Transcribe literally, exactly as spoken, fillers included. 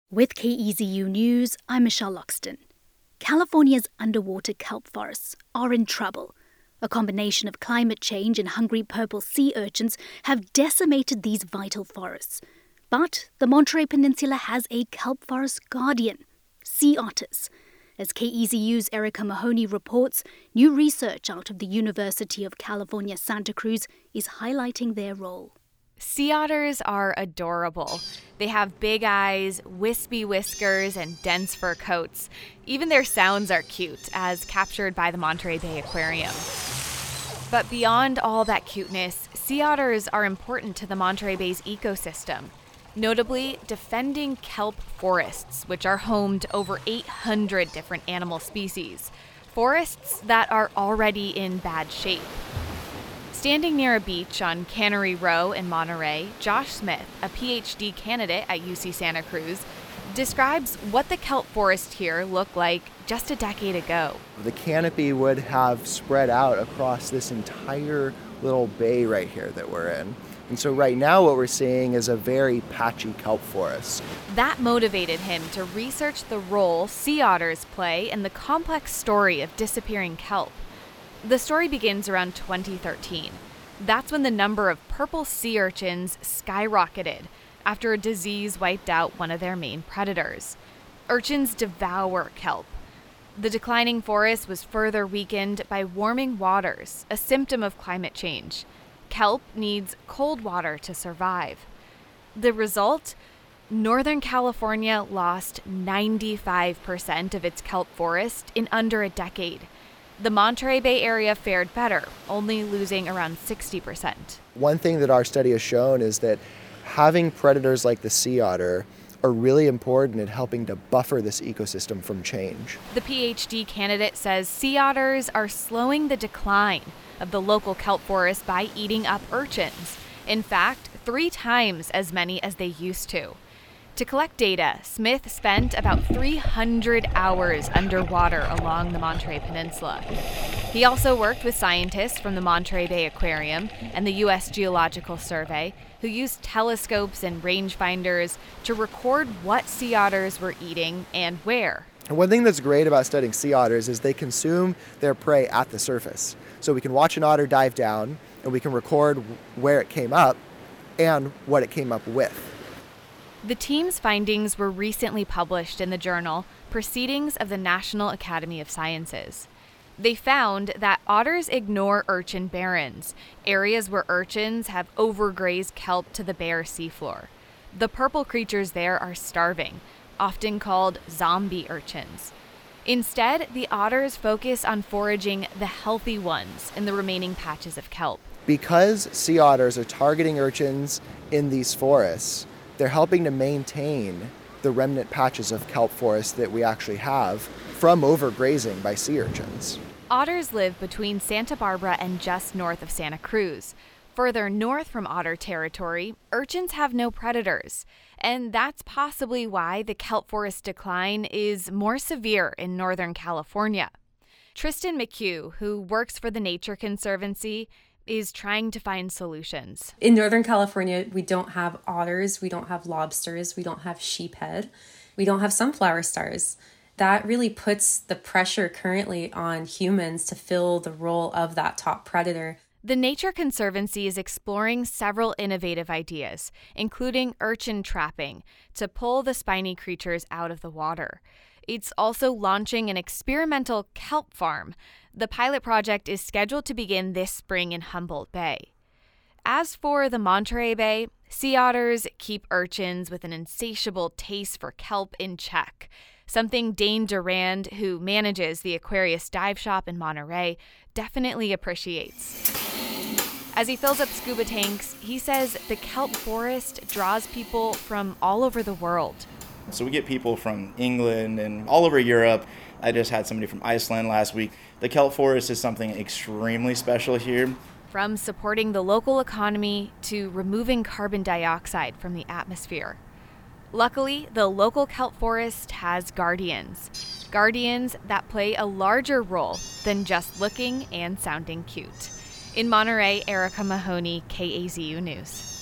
With K E Z U News, I'm Michelle Loxton. California's underwater kelp forests are in trouble. A combination of climate change and hungry purple sea urchins have decimated these vital forests. But the Monterey Peninsula has a kelp forest guardian, sea otters. As K E Z U's Erica Mahoney reports, new research out of the University of California, Santa Cruz is highlighting their role. Sea otters are adorable. They have big eyes, wispy whiskers, and dense fur coats. Even their sounds are cute, as captured by the Monterey Bay Aquarium. But beyond all that cuteness, sea otters are important to the Monterey Bay's ecosystem, notably defending kelp forests, which are home to over eight hundred different animal species, forests that are already in bad shape. Standing near a beach on Cannery Row in Monterey, Josh Smith, a P H D candidate at U C Santa Cruz, describes what the kelp forest here looked like just a decade ago. The canopy would have spread out across this entire little bay right here that we're in. And so right now what we're seeing is a very patchy kelp forest. That motivated him to research the role sea otters play in the complex story of disappearing kelp. The story begins around twenty thirteen. That's when the number of purple sea urchins skyrocketed after a disease wiped out one of their main predators. Urchins devour kelp. The declining forest was further weakened by warming waters, a symptom of climate change. Kelp needs cold water to survive. The result? Northern California lost ninety-five percent of its kelp forest in under a decade. The Monterey Bay area fared better, only losing around sixty percent. One thing that our study has shown is that having predators like the sea otter are really important in helping to buffer this ecosystem from change. The P H D candidate says sea otters are slowing the decline of the local kelp forest by eating up urchins. In fact, three times as many as they used to. To collect data, Smith spent about three hundred hours underwater along the Monterey Peninsula. He also worked with scientists from the Monterey Bay Aquarium and the U S Geological Survey, who used telescopes and rangefinders to record what sea otters were eating and where. And one thing that's great about studying sea otters is they consume their prey at the surface. So we can watch an otter dive down, and we can record where it came up and what it came up with. The team's findings were recently published in the journal Proceedings of the National Academy of Sciences. They found that otters ignore urchin barrens, areas where urchins have overgrazed kelp to the bare seafloor. The purple creatures there are starving, often called zombie urchins. Instead, the otters focus on foraging the healthy ones in the remaining patches of kelp. Because sea otters are targeting urchins in these forests, they're helping to maintain the remnant patches of kelp forest that we actually have from overgrazing by sea urchins. Otters live between Santa Barbara and just north of Santa Cruz. Further north from otter territory, urchins have no predators, and that's possibly why the kelp forest decline is more severe in Northern California. Tristan McHugh, who works for the Nature Conservancy, is trying to find solutions. In Northern California, we don't have otters, we don't have lobsters, we don't have sheephead, we don't have sunflower stars. That really puts the pressure currently on humans to fill the role of that top predator. The Nature Conservancy is exploring several innovative ideas, including urchin trapping, to pull the spiny creatures out of the water. It's also launching an experimental kelp farm. The pilot project is scheduled to begin this spring in Humboldt Bay. As for the Monterey Bay, sea otters keep urchins with an insatiable taste for kelp in check, something Dane Durand, who manages the Aquarius dive shop in Monterey, definitely appreciates. As he fills up scuba tanks, he says the kelp forest draws people from all over the world. So we get people from England and all over Europe. I just had somebody from Iceland last week. The kelp forest is something extremely special here. From supporting the local economy to removing carbon dioxide from the atmosphere. Luckily, the local kelp forest has guardians. Guardians that play a larger role than just looking and sounding cute. In Monterey, Erica Mahoney, K A Z U News.